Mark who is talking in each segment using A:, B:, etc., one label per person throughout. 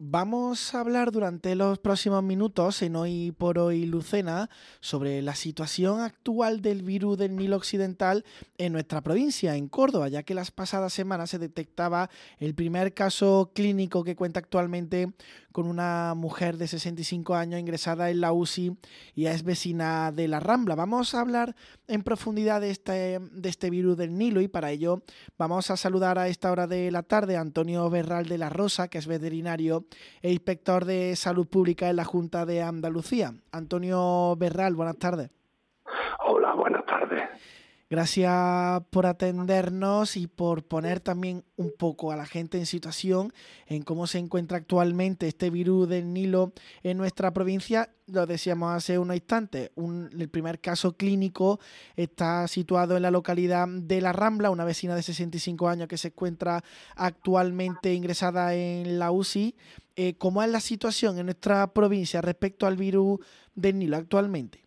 A: Vamos a hablar durante los próximos minutos en Hoy por Hoy Lucena sobre la situación actual del virus del Nilo Occidental en nuestra provincia, en Córdoba, ya que las pasadas semanas se detectaba el primer caso clínico que cuenta actualmente con una mujer de 65 años ingresada en la UCI y es vecina de La Rambla. Vamos a hablar en profundidad de este virus del Nilo y para ello vamos a saludar a esta hora de la tarde a Antonio Berral de la Rosa, que es veterinario e inspector de salud pública en la Junta de Andalucía. Antonio Berral, buenas tardes.
B: Hola, buenas tardes.
A: Gracias por atendernos y por poner también un poco a la gente en situación en cómo se encuentra actualmente este virus del Nilo en nuestra provincia. Lo decíamos hace unos instantes, el primer caso clínico está situado en la localidad de La Rambla, una vecina de 65 años que se encuentra actualmente ingresada en la UCI. ¿Cómo es la situación en nuestra provincia respecto al virus del Nilo actualmente?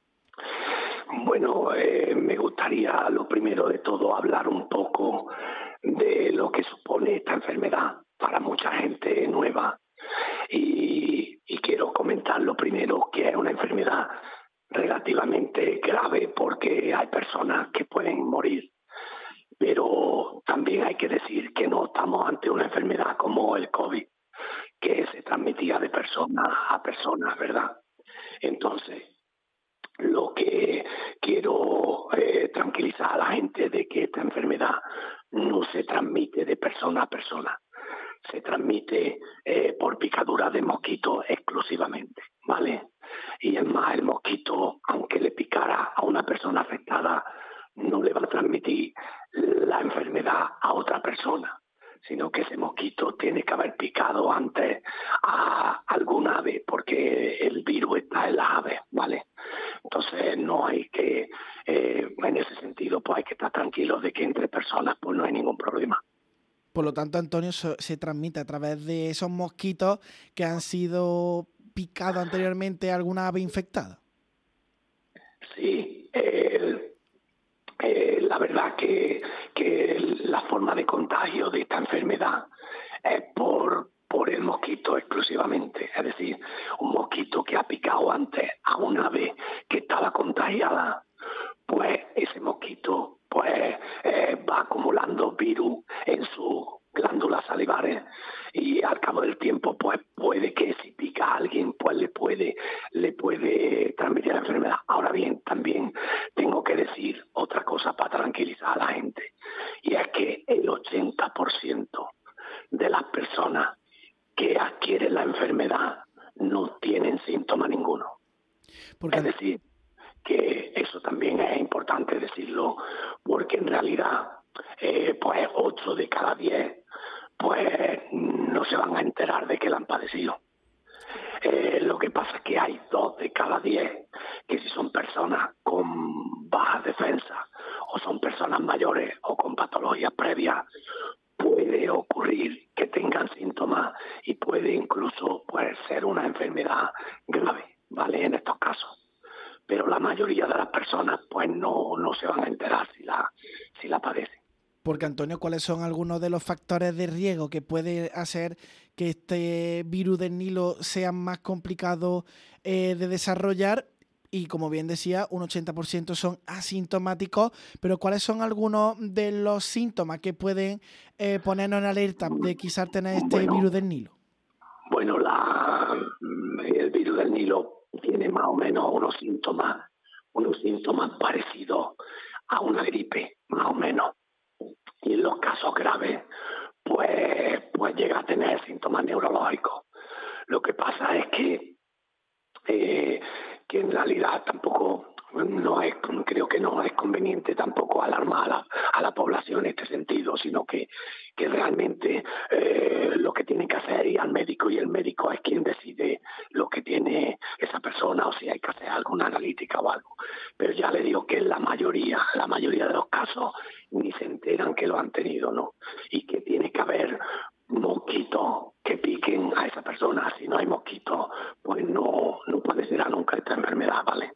B: Bueno, me gustaría lo primero de todo hablar un poco de lo que supone esta enfermedad para mucha gente nueva y quiero comentar lo primero que es una enfermedad relativamente grave porque hay personas que pueden morir, pero también hay que decir que no estamos ante una enfermedad como el COVID, que se transmitía de persona a persona, ¿verdad? Entonces, lo que quiero tranquilizar a la gente de que esta enfermedad no se transmite de persona a persona, se transmite por picadura de mosquito exclusivamente, ¿vale? Y es más, el mosquito, aunque le picara a una persona afectada, no le va a transmitir la enfermedad a otra persona, sino que ese mosquito tiene que haber picado antes a algún ave, porque el virus está en las aves, ¿vale? Entonces no hay que, en ese sentido, pues hay que estar tranquilos de que entre personas pues no hay ningún problema.
A: Por lo tanto, Antonio, se transmite a través de esos mosquitos que han sido picados anteriormente a alguna ave infectada.
B: Sí, la verdad que la forma de contagio de esta enfermedad es por el mosquito exclusivamente. Es decir, un mosquito que ha picado antes a un ave que estaba contagiada, pues ese mosquito pues va acumulando virus en sus glándulas salivares y al cabo del tiempo pues puede que si pica a alguien pues le puede transmitir la enfermedad. Ahora bien, también tengo que decir otra cosa para tranquilizar a la gente, y es que el 80% de las personas que adquieren la enfermedad no tienen síntoma ninguno.
A: Porque,
B: Es decir, que eso también es importante decirlo, porque en realidad, pues 8 de cada 10 pues no se van a enterar de que la han padecido. Lo que pasa es que hay 2 de cada 10 que si son personas con baja defensa o son personas mayores o con patologías previas, puede ocurrir que tengan síntomas y puede incluso pues, ser una enfermedad grave, ¿vale? En estos casos. Pero la mayoría de las personas pues no se van a enterar si la padecen.
A: porque, Antonio, ¿cuáles son algunos de los factores de riesgo que puede hacer que este virus del Nilo sea más complicado de desarrollar? Y como bien decía, un 80% son asintomáticos, pero ¿cuáles son algunos de los síntomas que pueden ponernos en alerta de quizás tener este
B: Bueno,
A: virus del Nilo?
B: bueno, el virus del Nilo tiene más o menos unos síntomas parecidos a una gripe, más o menos. Y en los casos graves, pues llega a tener síntomas neurológicos. Lo que pasa es eh, que en realidad tampoco creo que no es conveniente tampoco alarmar a la población en este sentido, sino que realmente lo que tienen que hacer es ir al médico y el médico es quien decide lo que tiene esa persona o si hay que hacer alguna analítica o algo. Pero ya le digo que la mayoría de los casos ni se enteran que lo han tenido, ¿no? Y que tiene que haber mosquitos que piquen a esa persona. Si no hay mosquitos, pues no padecerá nunca esta enfermedad, ¿vale?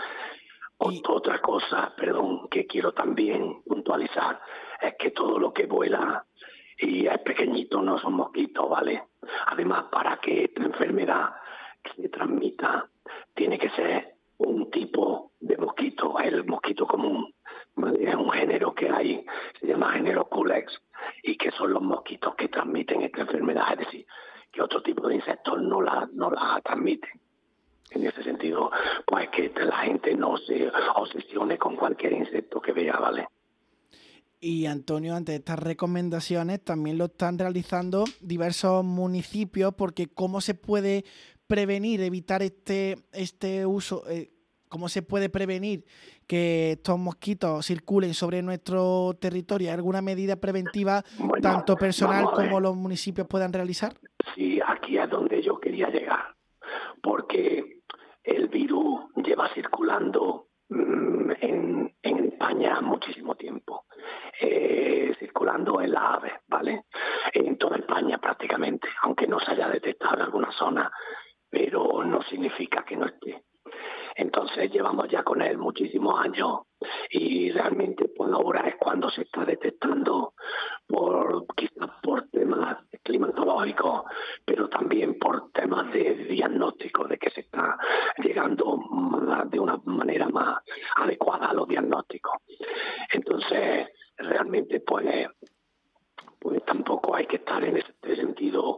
A: Y
B: Otra cosa, perdón, que quiero también puntualizar es que todo lo que vuela y es pequeñito, no son mosquitos, ¿vale? Además, para que esta enfermedad se transmita, tiene que ser un tipo de mosquito, el mosquito común, ¿vale? Es un género que hay, se llama género Culex, y que son los mosquitos que transmiten esta enfermedad, es decir, que otro tipo de insectos no la transmiten. En ese sentido, pues que la gente no se obsesione con cualquier insecto que vea, ¿vale?
A: Y Antonio, ante estas recomendaciones también lo están realizando diversos municipios, porque ¿cómo se puede prevenir, evitar este uso? ¿Cómo se puede prevenir que estos mosquitos circulen sobre nuestro territorio? ¿Hay alguna medida preventiva,
B: Bueno,
A: tanto personal
B: vamos a
A: como
B: ver.
A: los municipios puedan realizar?
B: Sí, aquí es donde yo quería llegar, porque el virus lleva circulando en España muchísimo tiempo, circulando en las aves, ¿vale? En toda España prácticamente, aunque no se haya detectado en alguna zona, pero no significa que no esté. Entonces llevamos ya con él muchísimos años y realmente pues ahora es cuando se está detectando quizás por temas climatológicos, pero también por temas de diagnóstico, de que se está llegando de una manera más adecuada a los diagnósticos. Entonces, realmente pues tampoco hay que estar en este sentido,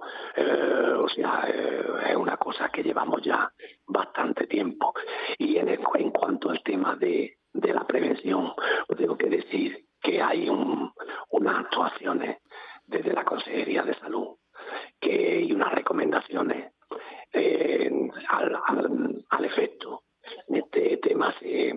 B: es una cosa que llevamos ya bastante tiempo. Y en cuanto al tema de la prevención, pues tengo que decir que hay unas actuaciones desde la Consejería de Salud y unas recomendaciones al efecto. En este tema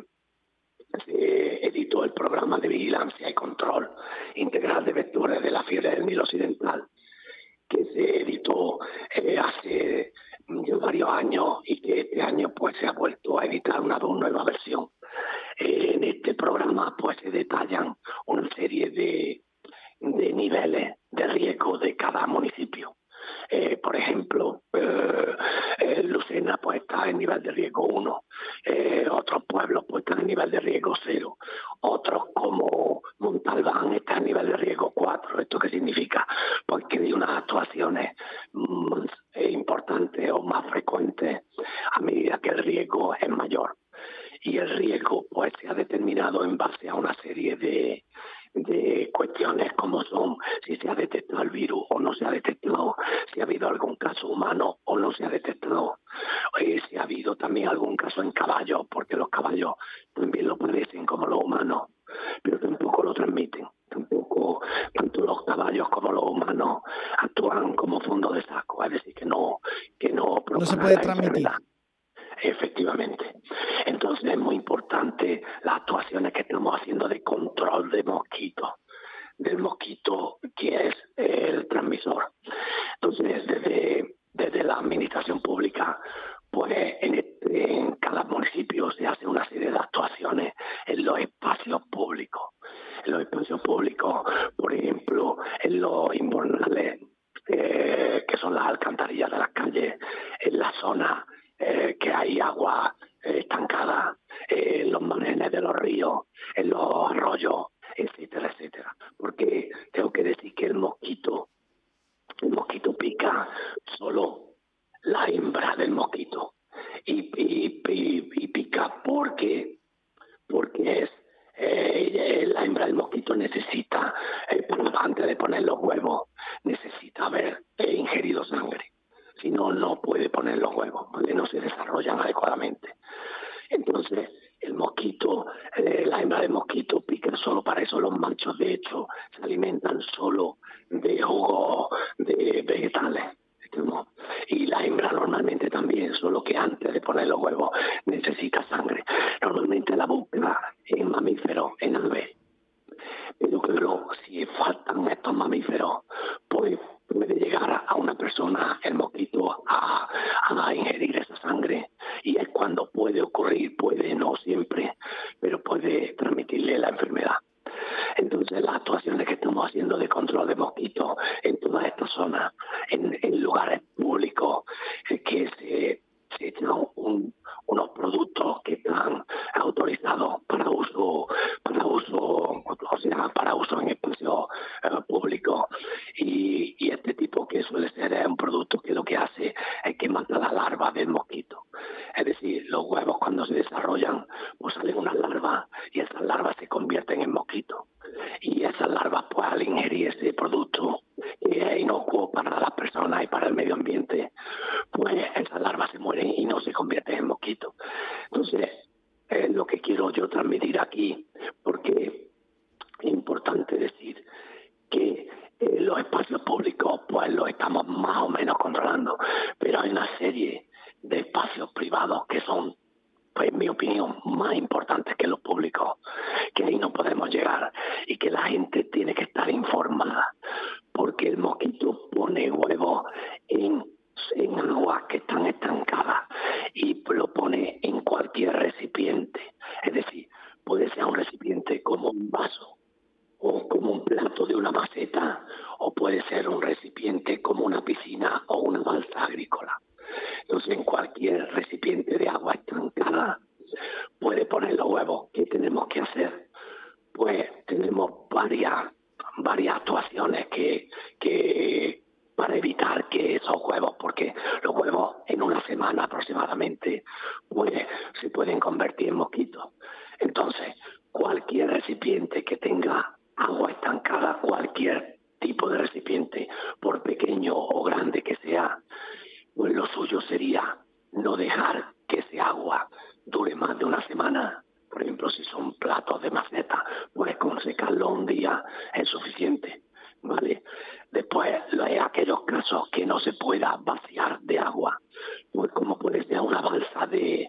B: se editó el programa de vigilancia y control integral de vectores de la fiebre del Nilo Occidental, que se editó hace ya varios años y que este año pues se ha vuelto a editar una nueva versión. En este programa pues se detallan una serie de niveles de riesgo de cada municipio. Por ejemplo, Lucena pues está en nivel de riesgo 1, otros pueblos pues están en nivel de riesgo 0, otros como Montalbán están en nivel de riesgo 4. ¿Esto qué significa? Pues que hay unas actuaciones más importantes o más frecuentes a medida que el riesgo es mayor. Y el riesgo pues se ha determinado en base a una serie de cuestiones como son si se ha detectado el virus o no se ha detectado, si ha habido algún caso humano o no se ha detectado, si ha habido también algún caso en caballos, porque los caballos también lo padecen como los humanos, pero tampoco lo transmiten. Tampoco tanto los caballos como los humanos actúan como fondo de saco, es decir, que no
A: No se
B: propagan
A: puede
B: la enfermedad.
A: transmitir.
B: Efectivamente. Entonces es muy importante las actuaciones que estamos haciendo de control de mosquitos, del mosquito que es el transmisor. Entonces, desde la administración pública, pues en cada municipio se hace una serie de actuaciones en los espacios públicos. En los espacios públicos, por ejemplo, en los invernales, que son las alcantarillas de las calles, en la zona que hay agua estancada, en los manenes de los ríos, en los arroyos, etcétera, etcétera. Porque tengo que decir que el mosquito pica solo la hembra del mosquito y pica porque la hembra del mosquito necesita, antes de poner los huevos, necesita haber ingerido sangre. Si no, no puede poner los huevos, ¿vale? No se desarrollan adecuadamente. Entonces, el mosquito, la hembra del mosquito pica solo para eso. Los machos, de hecho, se alimentan solo de jugos de vegetales. ¿No? Y la hembra normalmente también, solo que antes de poner los huevos necesita sangre. Normalmente la busca en mamíferos, en aves. Pero claro, si faltan estos mamíferos, pues puede llegar a una persona, el mosquito, a ingerir esa sangre. Y es cuando puede ocurrir, puede no siempre, pero puede transmitirle la enfermedad. Entonces, las actuaciones que estamos haciendo de control de mosquitos en todas estas zonas, en lugares públicos, que se echan unos productos que están autorizados para uso en espacios públicos, espacios públicos pues lo estamos más o menos controlando, pero hay una serie de espacios privados que son, pues en mi opinión, más importantes que los públicos, que ahí no podemos llegar y que la gente tiene que estar informada, porque el mosquito pone huevos en aguas que están estancadas y lo pone en cualquier recipiente. Es decir, puede ser un recipiente como un vaso o como un plato de una maceta, o puede ser un recipiente como una piscina o una balsa agrícola. Entonces, en cualquier recipiente de agua estancada puede poner los huevos. ¿Qué tenemos que hacer? Pues tenemos varias actuaciones que para evitar que esos huevos, porque los huevos en una semana aproximadamente pues se pueden convertir en mosquitos. Entonces, cualquier recipiente que tenga agua estancada, cualquier tipo de recipiente, por pequeño o grande que sea, pues lo suyo sería no dejar que ese agua dure más de una semana. Por ejemplo, si son platos de maceta, pues con secarlo un día es suficiente, ¿vale? Después, hay aquellos casos que no se pueda vaciar de agua, pues como puede ser una balsa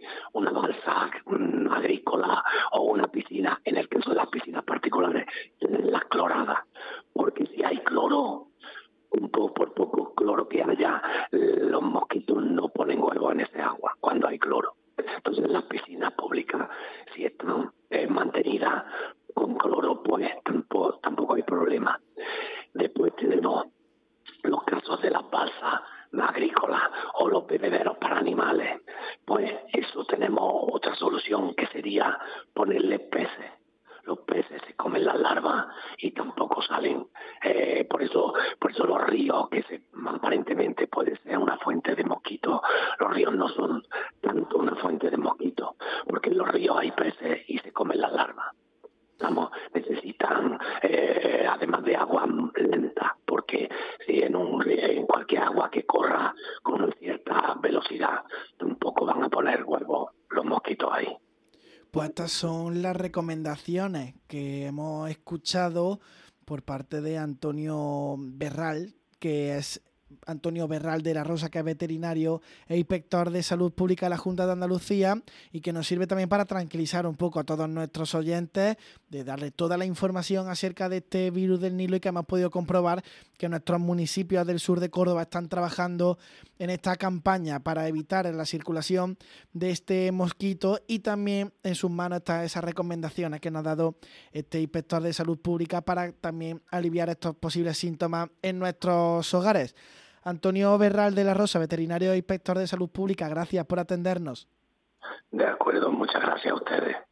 B: agrícola o una piscina. En el caso de las piscinas particulares, las cloradas, porque si hay cloro, por poco cloro que haya, los mosquitos no ponen huevos en ese agua cuando hay cloro. Entonces las piscinas públicas, si están mantenidas con cloro, pues tampoco hay problema. Después tenemos los casos de las balsas agrícolas o los bebederos para animales. Pues eso tenemos otra solución, que sería ponerle peces. Los peces se comen las larvas y tampoco salen. Por eso los ríos, que aparentemente puede ser una fuente de mosquitos, los ríos no son tanto una fuente de mosquitos, porque en los ríos hay peces y se comen las larvas. Necesitan, además de agua lenta, porque si en cualquier agua que corra con una cierta velocidad, tampoco van a poner huevos los mosquitos ahí.
A: Pues estas son las recomendaciones que hemos escuchado por parte de Antonio Berral, que es Antonio Berral de la Rosa, que es veterinario e inspector de salud pública de la Junta de Andalucía, y que nos sirve también para tranquilizar un poco a todos nuestros oyentes, de darle toda la información acerca de este virus del Nilo, y que hemos podido comprobar que nuestros municipios del sur de Córdoba están trabajando en esta campaña para evitar la circulación de este mosquito, y también en sus manos están esas recomendaciones que nos ha dado este inspector de salud pública para también aliviar estos posibles síntomas en nuestros hogares. Antonio Berral de la Rosa, veterinario e inspector de salud pública, gracias por atendernos.
B: De acuerdo, muchas gracias a ustedes.